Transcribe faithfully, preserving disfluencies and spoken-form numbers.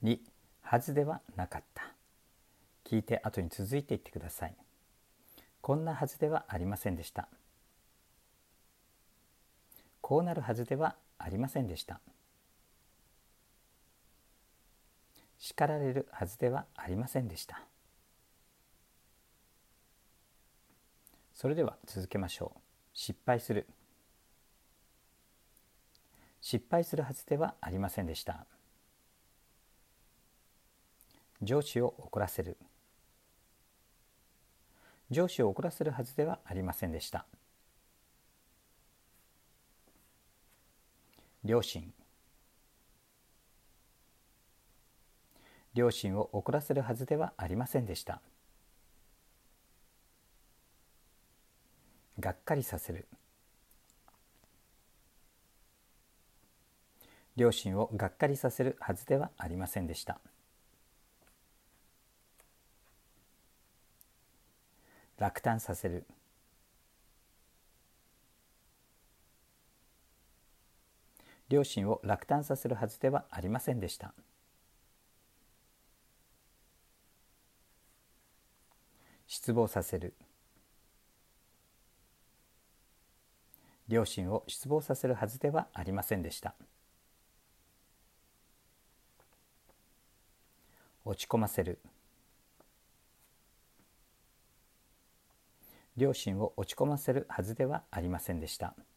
にはずではなかった。聞いて後に続いていってください。こんなはずではありませんでした。こうなるはずではありませんでした。叱られるはずではありませんでした。それでは続けましょう。失敗する。失敗するはずではありませんでした。上司を怒らせる。上司を怒らせるはずではありませんでした。両親。両親を怒らせるはずではありませんでした。がっかりさせる。両親をがっかりさせるはずではありませんでした。落胆させる。両親を落胆させるはずではありませんでした。失望させる。両親を失望させるはずではありませんでした。落ち込ませる。両親を落ち込ませるはずではありませんでした。